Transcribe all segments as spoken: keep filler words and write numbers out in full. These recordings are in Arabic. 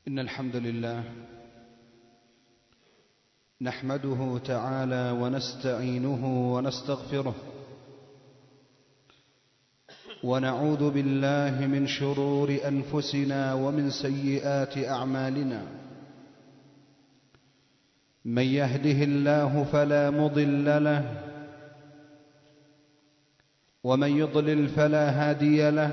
إن الحمد لله نحمده تعالى ونستعينه ونستغفره ونعوذ بالله من شرور أنفسنا ومن سيئات أعمالنا. من يهده الله فلا مضل له ومن يضلل فلا هادي له،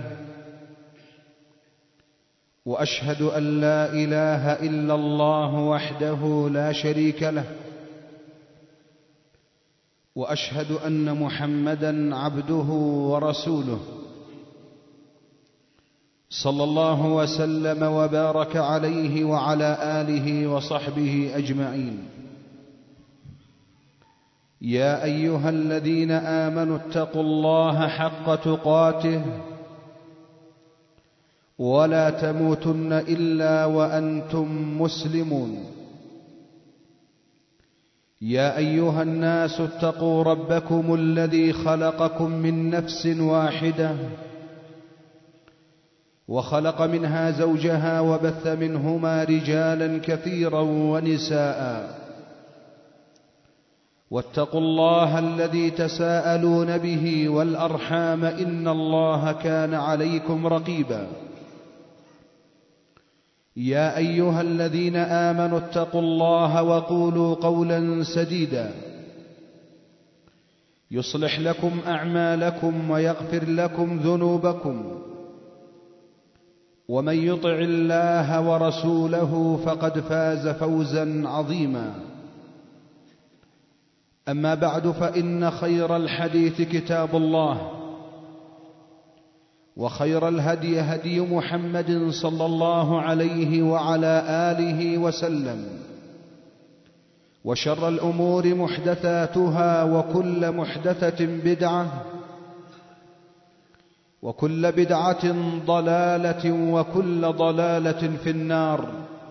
وأشهد أن لا إله إلا الله وحده لا شريك له، وأشهد أن محمدًا عبده ورسوله صلى الله وسلم وبارك عليه وعلى آله وصحبه أجمعين. يا أيها الذين آمنوا اتقوا الله حق تقاته ولا تموتن إلا وأنتم مسلمون. يا أيها الناس اتقوا ربكم الذي خلقكم من نفس واحدة وخلق منها زوجها وبث منهما رجالا كثيرا ونساء، واتقوا الله الذي تساءلون به والأرحام إن الله كان عليكم رقيبا. يا أيها الذين آمنوا اتقوا الله وقولوا قولا سديدا يصلح لكم أعمالكم ويغفر لكم ذنوبكم، ومن يطع الله ورسوله فقد فاز فوزا عظيما. أما بعد، فإن خير الحديث كتاب الله، وخير الهدي هدي محمد صلى الله عليه وعلى آله وسلم، وشر الأمور محدثاتها، وكل محدثة بدعة، وكل بدعة ضلالة، وكل ضلالة في النار.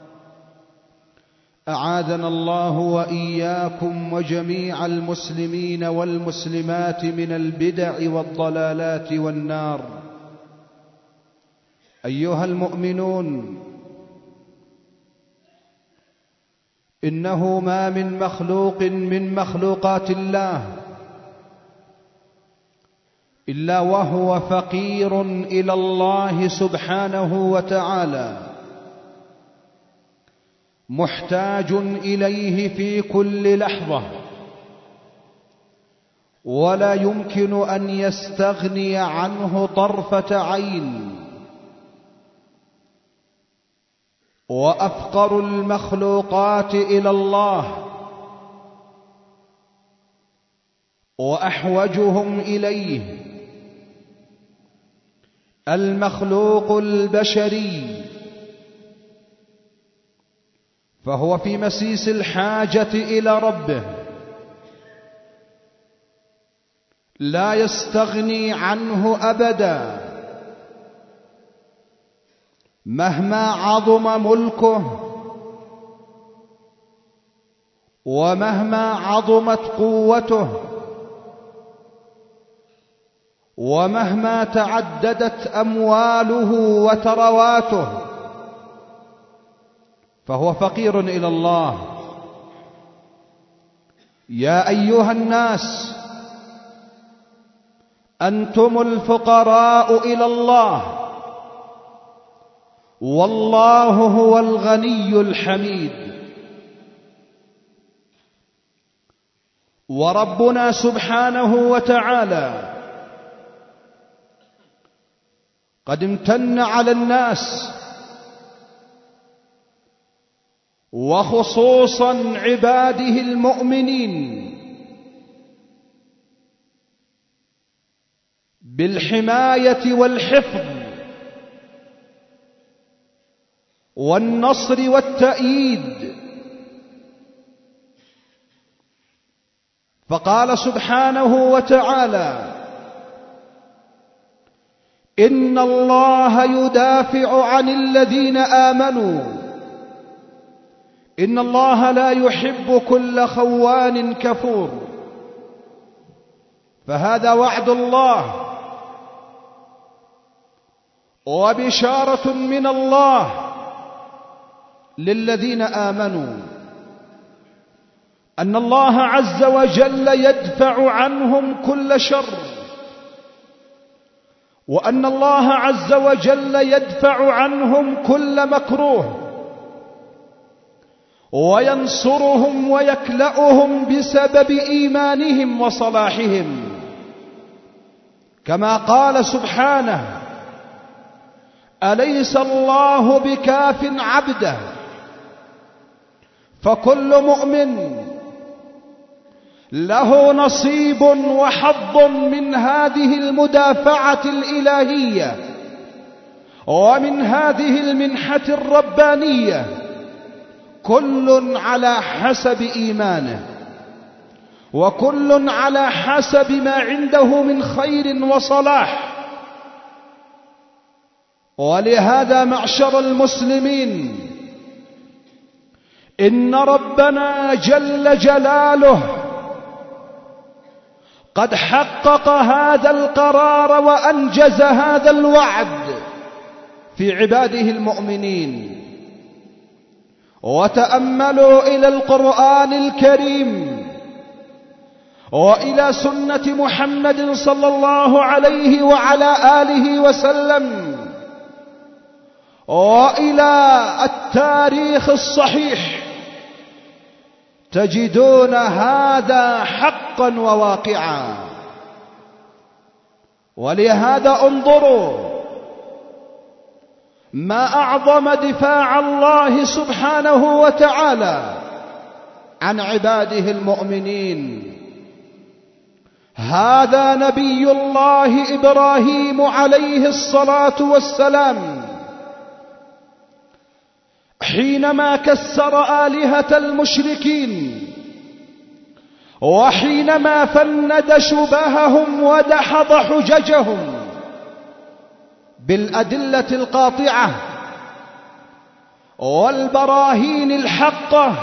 أعاذنا الله وإياكم وجميع المسلمين والمسلمات من البدع والضلالات والنار. أيها المؤمنون، إنه ما من مخلوق من مخلوقات الله إلا وهو فقير إلى الله سبحانه وتعالى، محتاج إليه في كل لحظة، ولا يمكن أن يستغني عنه طرفة عين. وأفقر المخلوقات إلى الله وأحوجهم إليه المخلوق البشري، فهو في مسيس الحاجة إلى ربه، لا يستغني عنه أبدا، مهما عظم ملكه ومهما عظمت قوته ومهما تعددت أمواله وثرواته، فهو فقير إلى الله. يا أيها الناس، أنتم الفقراء إلى الله، والله هو الغني الحميد. وربنا سبحانه وتعالى قد امتن على الناس، وخصوصا عباده المؤمنين، بالحماية والحفظ والنصر والتأييد. فقال سبحانه وتعالى: إن الله يدافع عن الذين آمنوا، إن الله لا يحب كل خوان كفور. فهذا وعد الله وبشارة من الله للذين آمنوا أن الله عز وجل يدفع عنهم كل شر، وأن الله عز وجل يدفع عنهم كل مكروه، وينصرهم ويكلأهم بسبب إيمانهم وصلاحهم، كما قال سبحانه: أليس الله بكاف عبده؟ فكل مؤمن له نصيب وحظ من هذه المدافعة الإلهية ومن هذه المنحة الربانية، كل على حسب إيمانه، وكل على حسب ما عنده من خير وصلاح. ولهذا معشر المسلمين، إن ربنا جل جلاله قد حقق هذا القرار وأنجز هذا الوعد في عباده المؤمنين. وتأملوا إلى القرآن الكريم وإلى سنة محمد صلى الله عليه وعلى آله وسلم وإلى التاريخ الصحيح، تجدون هذا حقا وواقعا. ولهذا انظروا ما أعظم دفاع الله سبحانه وتعالى عن عباده المؤمنين. هذا نبي الله إبراهيم عليه الصلاة والسلام حينما كسر آلهة المشركين، وحينما فند شبههم ودحض حججهم بالأدلة القاطعة والبراهين الحقة،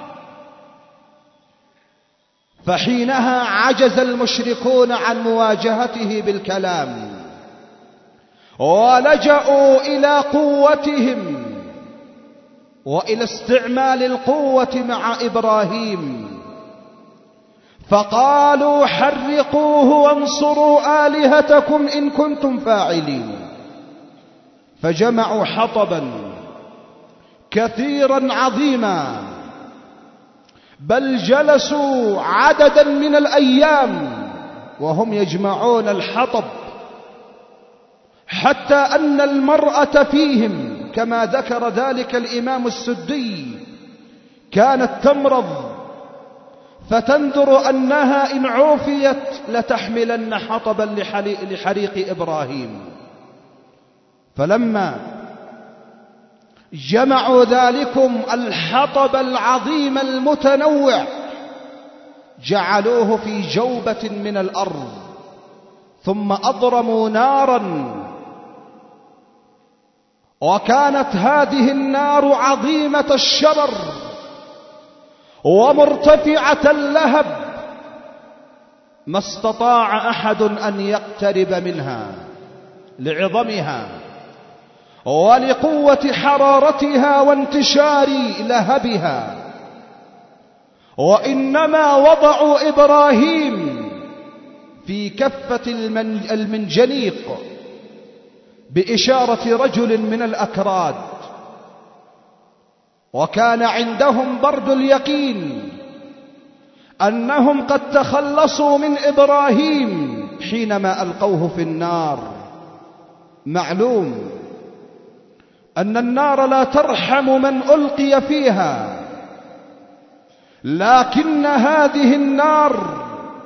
فحينها عجز المشركون عن مواجهته بالكلام، ولجأوا إلى قوتهم وإلى استعمال القوة مع إبراهيم، فقالوا: حرقوه وانصروا آلهتكم إن كنتم فاعلين. فجمعوا حطبا كثيرا عظيما، بل جلسوا عددا من الأيام وهم يجمعون الحطب، حتى أن المرأة فيهم كما ذكر ذلك الإمام السدي كانت تمرض، فتنذر أنها إن عوفيت لتحملن حطبا لحريق إبراهيم. فلما جمعوا ذلكم الحطب العظيم المتنوع جعلوه في جوبة من الأرض، ثم أضرموا نارا، وكانت هذه النار عظيمة الشرر ومرتفعة اللهب، ما استطاع أحد أن يقترب منها لعظمها ولقوة حرارتها وانتشار لهبها. وإنما وضعوا إبراهيم في كفة المنجنيق بإشارة رجل من الأكراد، وكان عندهم برد اليقين أنهم قد تخلصوا من إبراهيم حينما ألقوه في النار. معلوم أن النار لا ترحم من ألقي فيها، لكن هذه النار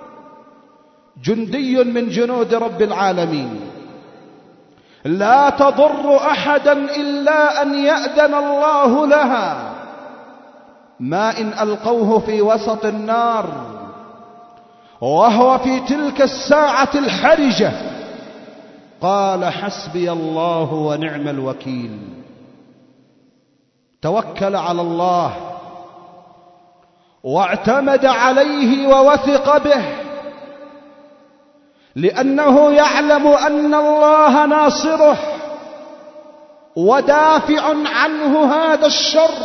جندي من جنود رب العالمين، لا تضر أحدا إلا أن يأذن الله لها. ما إن ألقوه في وسط النار وهو في تلك الساعة الحرجة قال: حسبي الله ونعم الوكيل. توكل على الله واعتمد عليه ووثق به، لأنه يعلم أن الله ناصره، ودافع عنه هذا الشر،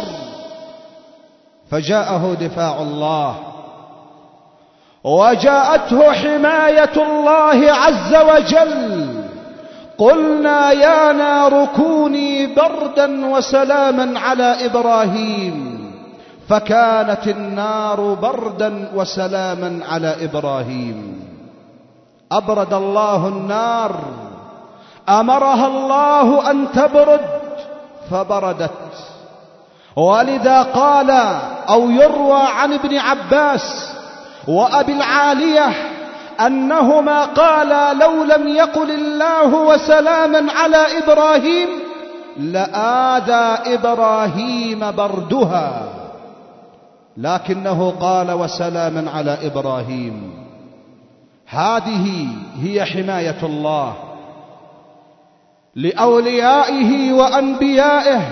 فجاءه دفاع الله وجاءته حماية الله عز وجل. قلنا يا نار كوني بردا وسلاما على إبراهيم، فكانت النار بردا وسلاما على إبراهيم. أبرد الله النار، أمرها الله أن تبرد فبردت. ولذا قال أو يروى عن ابن عباس وأبي العالية أنهما قالا لو لم يقل الله وسلاما على إبراهيم لآذى إبراهيم بردها، لكنه قال وسلاما على إبراهيم. هذه هي حماية الله لأوليائه وأنبيائه،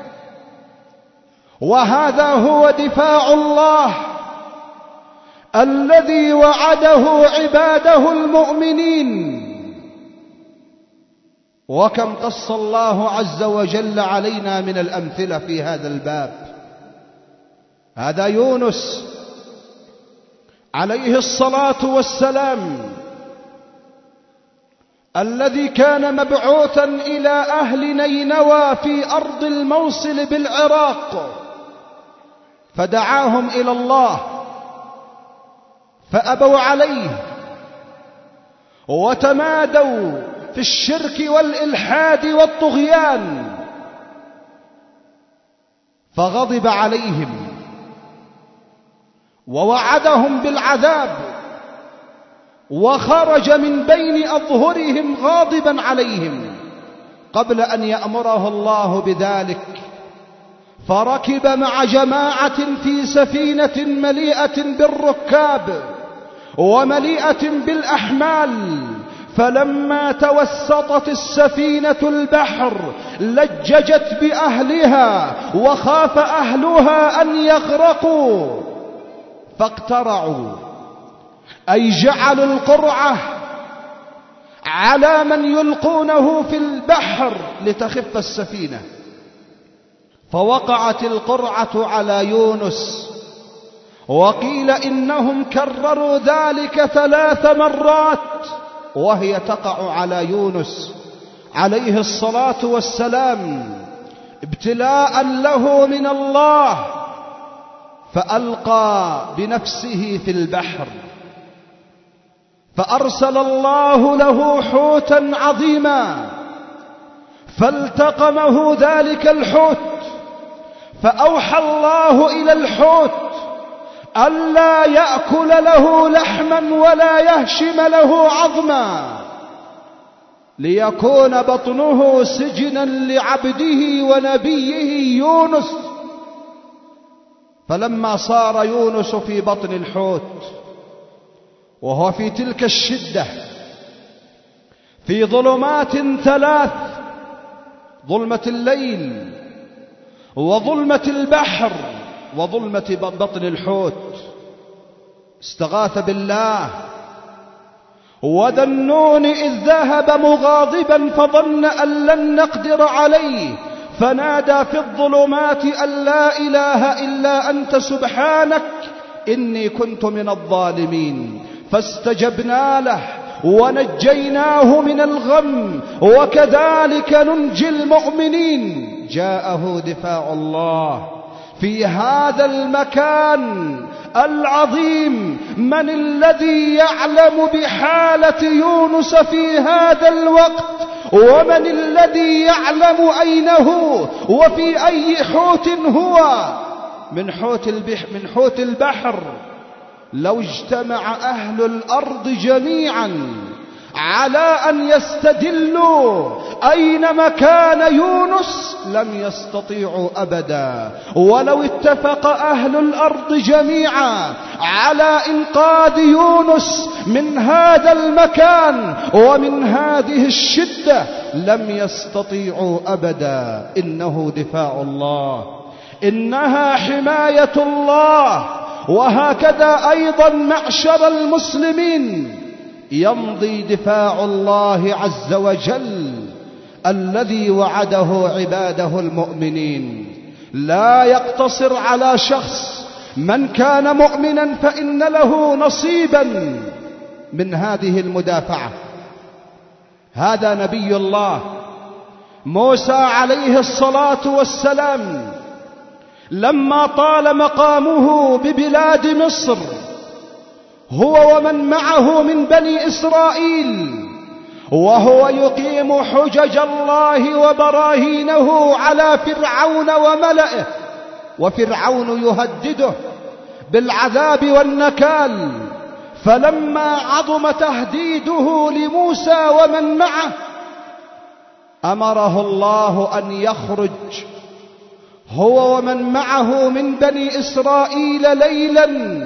وهذا هو دفاع الله الذي وعده عباده المؤمنين. وكم قص الله عز وجل علينا من الأمثلة في هذا الباب. هذا يونس عليه الصلاة والسلام الذي كان مبعوثا إلى أهل نينوى في أرض الموصل بالعراق، فدعاهم إلى الله فأبوا عليه وتمادوا في الشرك والإلحاد والطغيان، فغضب عليهم ووعدهم بالعذاب، وخرج من بين أظهرهم غاضبا عليهم قبل أن يأمره الله بذلك. فركب مع جماعة في سفينة مليئة بالركاب ومليئة بالأحمال، فلما توسطت السفينة البحر لججت بأهلها وخاف أهلها أن يغرقوا، فاقترعوا أي جعلوا القرعة على من يلقونه في البحر لتخف السفينة، فوقعت القرعة على يونس. وقيل إنهم كرروا ذلك ثلاث مرات وهي تقع على يونس عليه الصلاة والسلام ابتلاء له من الله، فألقى بنفسه في البحر، فأرسل الله له حوتا عظيما فالتقمه ذلك الحوت، فأوحى الله إلى الحوت ألا يأكل له لحما ولا يهشم له عظما، ليكون بطنه سجنا لعبده ونبيه يونس. فلما صار يونس في بطن الحوت وهو في تلك الشدة في ظلمات ثلاث، ظلمة الليل وظلمة البحر وظلمة بطن الحوت، استغاث بالله. وذا النون إذ ذهب مغاضبا فظن أن لن نقدر عليه فنادى في الظلمات أن لا إله إلا أنت سبحانك إني كنت من الظالمين، فاستجبنا له ونجيناه من الغم وكذلك ننجي المؤمنين. جاءه دفاع الله في هذا المكان العظيم. من الذي يعلم بحالة يونس في هذا الوقت؟ ومن الذي يعلم أين هو وفي أي حوت هو؟ من حوت البحر, من حوت البحر لو اجتمع أهل الأرض جميعا على أن يستدلوا أين مكان يونس لم يستطيعوا أبدا. ولو اتفق أهل الأرض جميعا على إنقاذ يونس من هذا المكان ومن هذه الشدة لم يستطيعوا أبدا. إنه دفاع الله، إنها حماية الله. وهكذا أيضا معشر المسلمين يمضي دفاع الله عز وجل الذي وعده عباده المؤمنين لا يقتصر على شخص. من كان مؤمنا فإن له نصيبا من هذه المدافعة. هذا نبي الله موسى عليه الصلاة والسلام لما طال مقامه ببلاد مصر هو ومن معه من بني إسرائيل، وهو يقيم حجج الله وبراهينه على فرعون وملئه، وفرعون يهدده بالعذاب والنكال، فلما عظم تهديده لموسى ومن معه أمره الله أن يخرج هو ومن معه من بني إسرائيل ليلا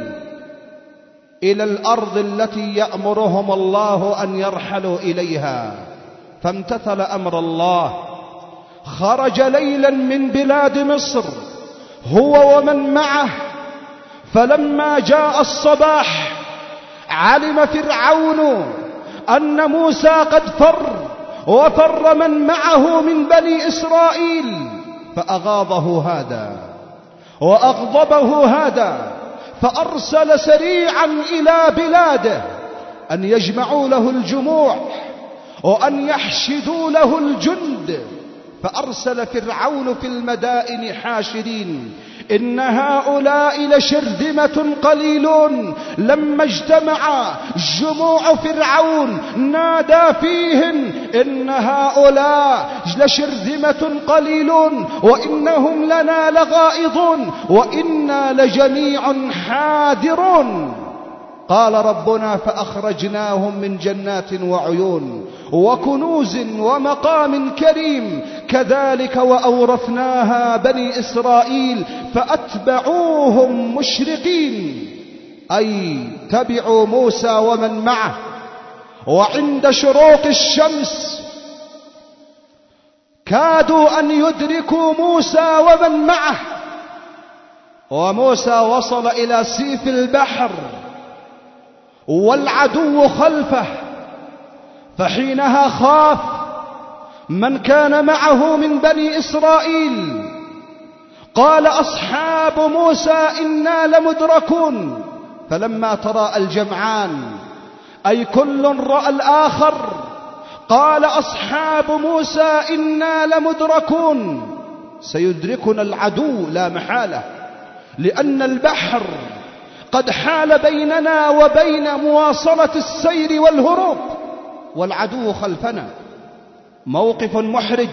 إلى الأرض التي يأمرهم الله أن يرحلوا إليها. فامتثل أمر الله، خرج ليلا من بلاد مصر هو ومن معه. فلما جاء الصباح علم فرعون أن موسى قد فر وفر من معه من بني إسرائيل، فأغاظه هذا وأغضبه هذا، فأرسل سريعا إلى بلاده أن يجمعوا له الجموع وأن يحشدوا له الجند. فأرسل فرعون في المدائن حاشرين: إن هؤلاء لشرذمة قليلون. لما اجتمع جموع فرعون نادى فيهم: إن هؤلاء لشرذمة قليلون وإنهم لنا لغائظون وإنا لجميع حاذرون. قال ربنا: فأخرجناهم من جنات وعيون وكنوز ومقام كريم كذلك وأورثناها بني إسرائيل فأتبعوهم مشرقين، أي تبعوا موسى ومن معه. وعند شروق الشمس كادوا أن يدركوا موسى ومن معه، وموسى وصل إلى سيف البحر والعدو خلفه، فحينها خاف من كان معه من بني إسرائيل. قال أصحاب موسى: إنا لمدركون. فلما تراءى الجمعان أي كل رأى الآخر قال أصحاب موسى: إنا لمدركون، سيدركنا العدو لا محالة، لأن البحر قد حال بيننا وبين مواصلة السير والهروب، والعدو خلفنا. موقف محرج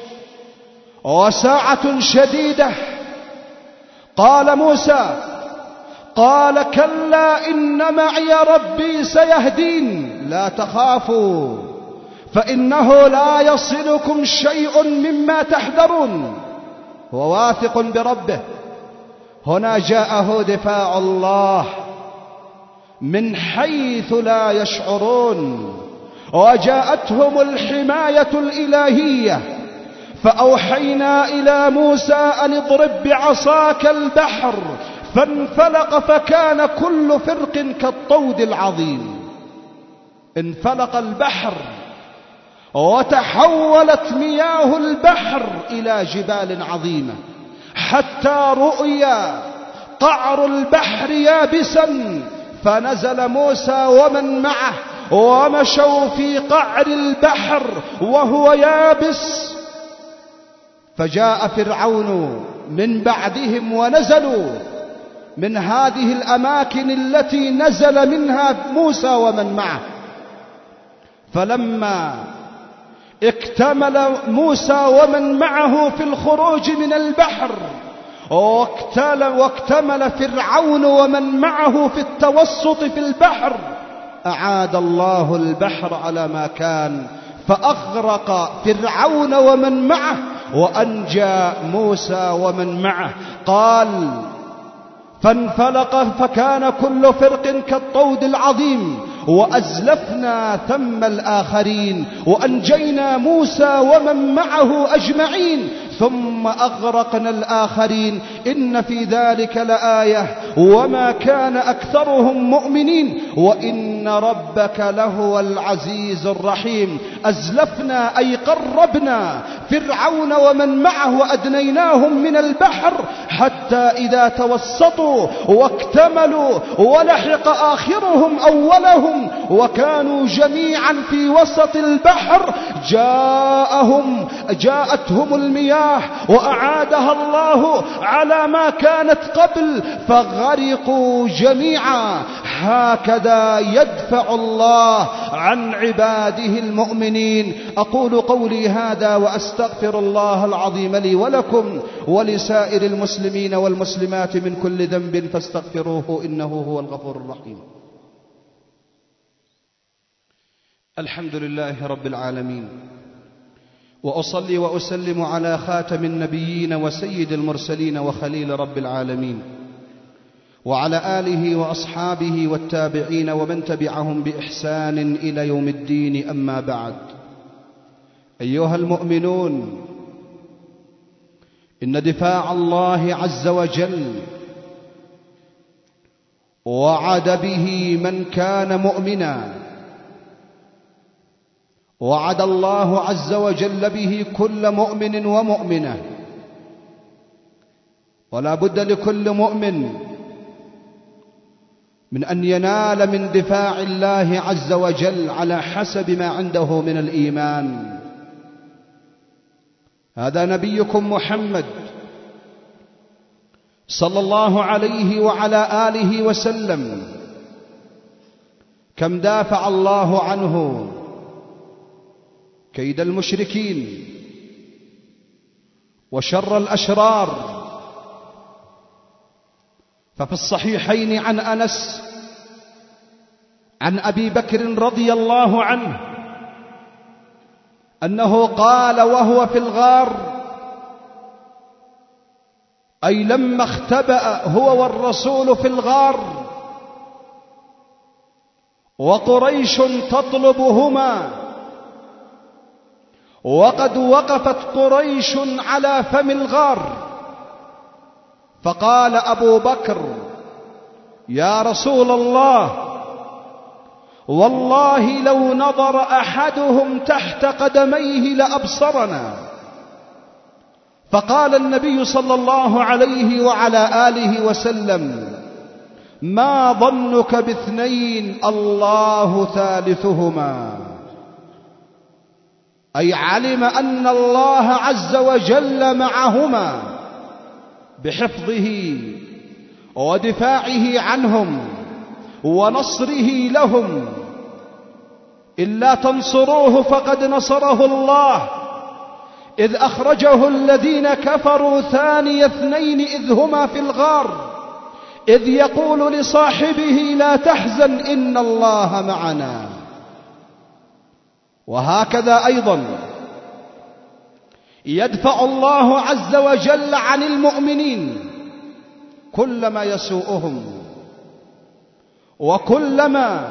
وساعة شديدة. قال موسى: قال كلا إن معي ربي سيهدين، لا تخافوا فإنه لا يصلكم شيء مما تحذرون. هو واثق بربه. هنا جاءه دفاع الله من حيث لا يشعرون، وجاءتهم الحماية الإلهية. فأوحينا إلى موسى أن اضرب بعصاك البحر فانفلق فكان كل فرق كالطود العظيم. انفلق البحر وتحولت مياه البحر إلى جبال عظيمة، حتى رؤيا قعر البحر يابسا. فنزل موسى ومن معه ومشوا في قعر البحر وهو يابس. فجاء فرعون من بعدهم ونزلوا من هذه الأماكن التي نزل منها موسى ومن معه. فلما اكتمل موسى ومن معه في الخروج من البحر واكتمل فرعون ومن معه في التوسط في البحر، أعاد الله البحر على ما كان، فأغرق فرعون ومن معه وأنجى موسى ومن معه. قال: فانفلق فكان كل فرق كالطود العظيم وأزلفنا ثم الآخرين وأنجينا موسى ومن معه أجمعين ثم أغرقنا الآخرين إن في ذلك لآية وما كان أكثرهم مؤمنين وإن ربك لهو العزيز الرحيم. أزلفنا أي قربنا فرعون ومن معه وأدنيناهم من البحر حتى إذا توسطوا واكتملوا ولحق آخرهم أولهم وكانوا جميعا في وسط البحر جاءهم جاءتهم المياه وأعادها الله على ما كانت قبل فغرقوا جميعا. هكذا يدفع الله عن عباده المؤمنين. أقول قولي هذا وأستغفر الله العظيم لي ولكم ولسائر المسلمين والمسلمات من كل ذنب فاستغفروه إنه هو الغفور الرحيم. الحمد لله رب العالمين، وأصلي وأسلم على خاتم النبيين وسيد المرسلين وخليل رب العالمين وعلى آله وأصحابه والتابعين ومن تبعهم بإحسان إلى يوم الدين. أما بعد، أيها المؤمنون، إن دفاع الله عز وجل وعد به من كان مؤمنا، وعد الله عز وجل به كل مؤمن ومؤمنة، ولا بد لكل مؤمن من أن ينال من دفاع الله عز وجل على حسب ما عنده من الإيمان. هذا نبيكم محمد صلى الله عليه وعلى آله وسلم كم دافع الله عنه كيد المشركين وشر الأشرار. ففي الصحيحين عن أنس عن أبي بكر رضي الله عنه أنه قال وهو في الغار، أي لما اختبأ هو والرسول في الغار وقريش تطلبهما، وقد وقفت قريش على فم الغار، فقال أبو بكر يا رسول الله والله لو نظر أحدهم تحت قدميه لأبصرنا. فقال النبي صلى الله عليه وعلى آله وسلم ما ظنك باثنين الله ثالثهما، أي علم أن الله عز وجل معهما بحفظه ودفاعه عنهم ونصره لهم. إلا تنصروه فقد نصره الله، إذ أخرجه الذين كفروا ثاني اثنين إذ هما في الغار إذ يقول لصاحبه لا تحزن إن الله معنا. وهكذا أيضا يدفع الله عز وجل عن المؤمنين كل ما يسوءهم وكل ما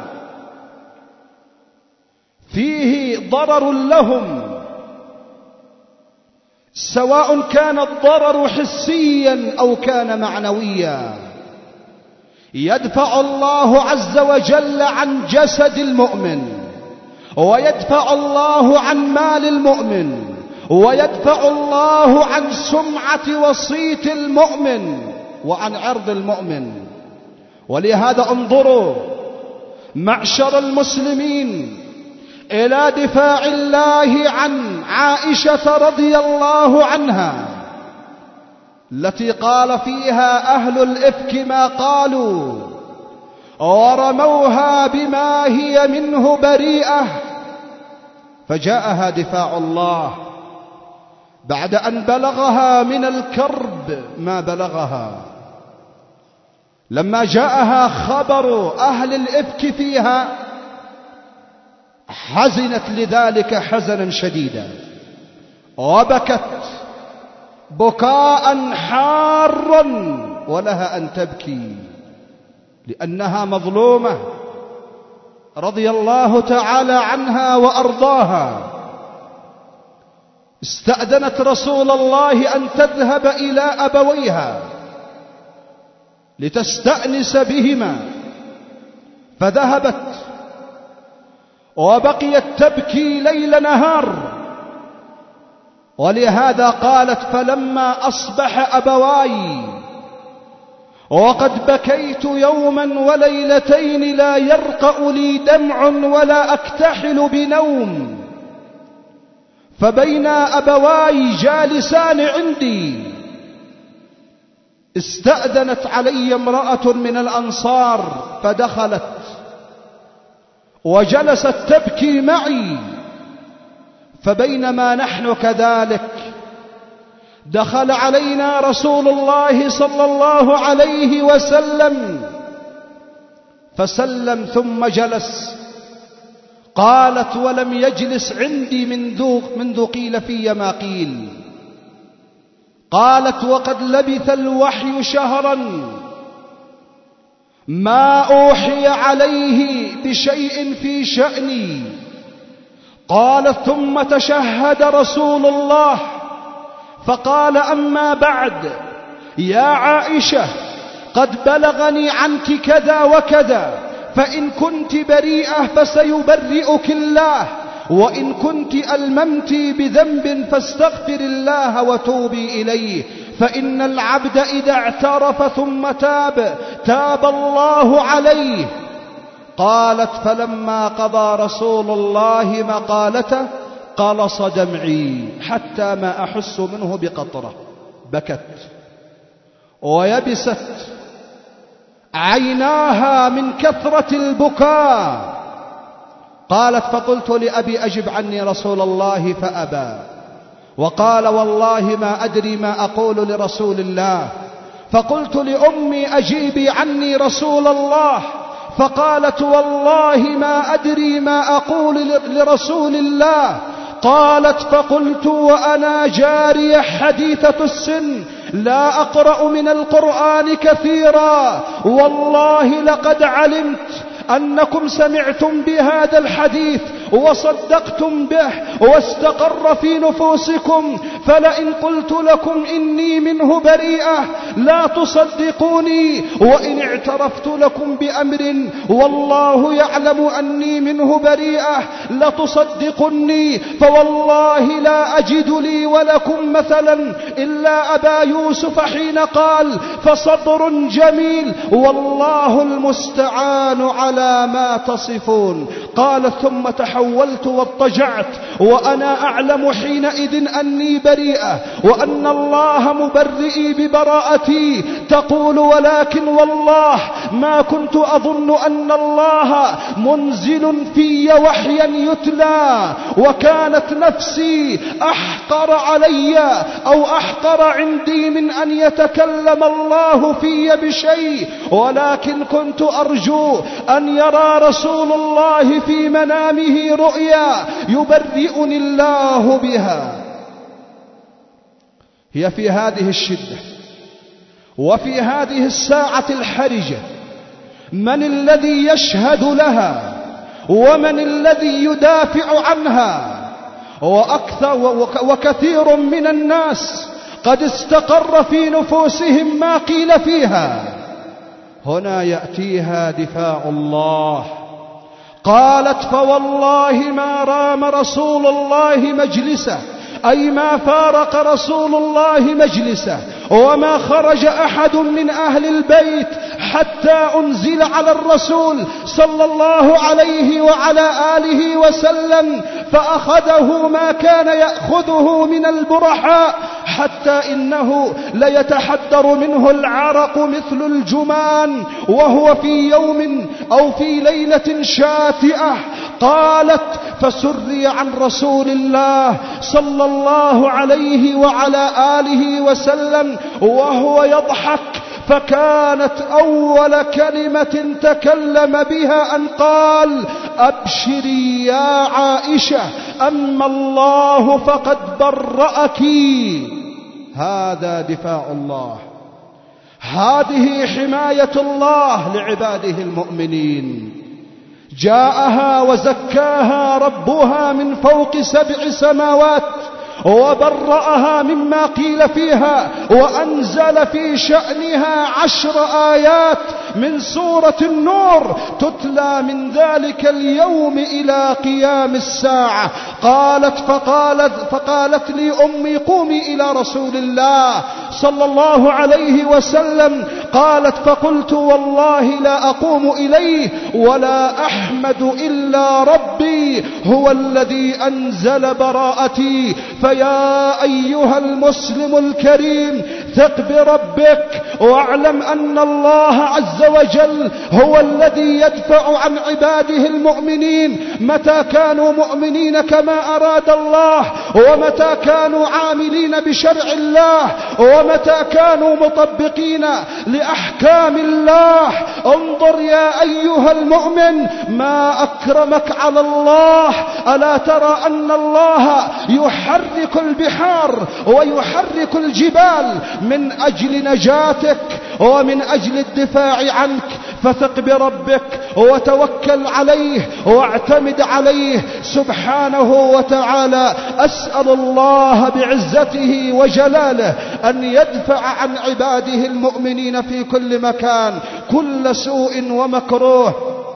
فيه ضرر لهم، سواء كان الضرر حسيا أو كان معنويا. يدفع الله عز وجل عن جسد المؤمن، ويدفع الله عن مال المؤمن، ويدفع الله عن سمعة وصيت المؤمن وعن عرض المؤمن. ولهذا انظروا معشر المسلمين إلى دفاع الله عن عائشة رضي الله عنها التي قال فيها أهل الإفك ما قالوا ورموها بما هي منه بريئة، فجاءها دفاع الله بعد أن بلغها من الكرب ما بلغها. لما جاءها خبر أهل الإفك فيها حزنت لذلك حزنا شديدا وبكت بكاء حارا، ولها أن تبكي لأنها مظلومة رضي الله تعالى عنها وأرضاها. استأذنت رسول الله أن تذهب إلى أبويها لتستأنس بهما، فذهبت وبقيت تبكي ليل نهار. ولهذا قالت: فلما أصبح أبواي وقد بكيت يوما وليلتين لا يرقأ لي دمع ولا أكتحل بنوم، فبين أبواي جالسان عندي استأذنت علي امرأة من الأنصار فدخلت وجلست تبكي معي. فبينما نحن كذلك دخل علينا رسول الله صلى الله عليه وسلم فسلم ثم جلس. قالت: ولم يجلس عندي منذ, منذ قيل في ما قيل. قالت: وقد لبث الوحي شهرا ما أوحي عليه بشيء في شأني. قالت: ثم تشهد رسول الله فقال: أما بعد يا عائشة، قد بلغني عنك كذا وكذا، فإن كنت بريئة فسيبرئك الله، وإن كنت ألممت بذنب فاستغفر الله وتوبي إليه، فإن العبد إذا اعترف ثم تاب تاب الله عليه. قالت: فلما قضى رسول الله مقالته قلص دمعي حتى ما أحس منه بقطرة. بكت ويبست عيناها من كثرة البكاء. قالت: فقلت لأبي: أجب عني رسول الله، فأبى، وقال: والله ما أدري ما أقول لرسول الله. فقلت لأمي: أجيبي عني رسول الله، فقالت: والله ما أدري ما أقول لرسول الله. قالت: فقلت وأنا جارية حديثة السن لا أقرأ من القرآن كثيرا: والله لقد علمت أنكم سمعتم بهذا الحديث وصدقتم به واستقر في نفوسكم، فلئن قلت لكم إني منه بريئة لا تصدقوني، وإن اعترفت لكم بأمر والله يعلم أني منه بريئة لتصدقني. فوالله لا أجد لي ولكم مثلا إلا أبا يوسف حين قال: فصبر جميل والله المستعان على ما تصفون. قال: ثم تحولت واضطجعت وأنا أعلم حينئذ أني بريئة وأن الله مبرئي ببراءتي. تقول: ولكن والله ما كنت أظن أن الله منزل في وحيا يتلى، وكانت نفسي أحقر علي أو أحقر عندي من أن يتكلم الله في بشيء، ولكن كنت أرجو أن يرى رسول الله في منامه رؤيا يبرئني الله بها. هي في هذه الشدة وفي هذه الساعة الحرجة من الذي يشهد لها ومن الذي يدافع عنها؟ وأكثر وكثير من الناس قد استقر في نفوسهم ما قيل فيها. هنا يأتيها دفاع الله. قالت: فوالله ما رام رسول الله مجلسه، أي ما فارق رسول الله مجلسه، وما خرج أحد من أهل البيت حتى أنزل على الرسول صلى الله عليه وعلى آله وسلم، فأخذه ما كان يأخذه من البرحاء، حتى إنه ليتحدر منه العرق مثل الجمان وهو في يوم أو في ليلة شاتئة. قالت: فسري عن رسول الله صلى الله عليه وعلى آله وسلم وهو يضحك، فكانت أول كلمة تكلم بها أن قال: أبشري يا عائشة، أما الله فقد برأك. هذا دفاع الله، هذه حماية الله لعباده المؤمنين. جاءها وزكاها ربها من فوق سبع سماوات وبرأها مما قيل فيها، وأنزل في شأنها عشر آيات من سورة النور تتلى من ذلك اليوم إلى قيام الساعة. قالت فقالت, فقالت لي أمي قومي إلى رسول الله صلى الله عليه وسلم. قالت فقلت والله لا أقوم إليه ولا أحمد إلا ربي هو الذي أنزل براءتي. فيا أيها المسلم الكريم ثق بربك واعلم أن الله عز وجل هو الذي يدفع عن عباده المؤمنين متى كانوا مؤمنين كما أراد الله، ومتى كانوا عاملين بشرع الله، ومتى كانوا مطبقين لأحكام الله. انظر يا أيها المؤمن ما أكرمك على الله. ألا ترى أن الله يحرك البحار ويحرك الجبال من أجل نجاتك ومن أجل الدفاع عنك؟ فثق بربك وتوكل عليه واعتمد عليه سبحانه وتعالى. أسأل الله بعزته وجلاله أن يدفع عن عباده المؤمنين في كل مكان كل سوء ومكروه.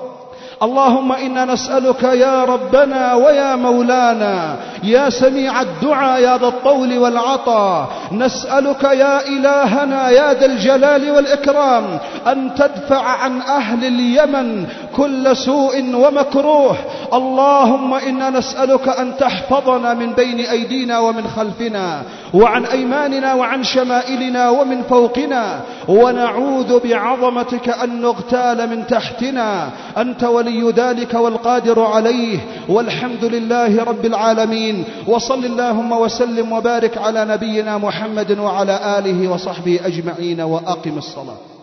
اللهم إنا نسألك يا ربنا ويا مولانا يا سميع الدعاء يا ذا الطول والعطا، نسألك يا إلهنا يا ذا الجلال والإكرام أن تدفع عن أهل اليمن كل سوء ومكروه. اللهم إنا نسألك أن تحفظنا من بين أيدينا ومن خلفنا وعن أيماننا وعن شمائلنا ومن فوقنا، ونعوذ بعظمتك أن نغتال من تحتنا. أنت ولي ذلك والقادر عليه، والحمد لله رب العالمين. وصل اللهم وسلم وبارك على نبينا محمد وعلى آله وصحبه أجمعين، وأقم الصلاة.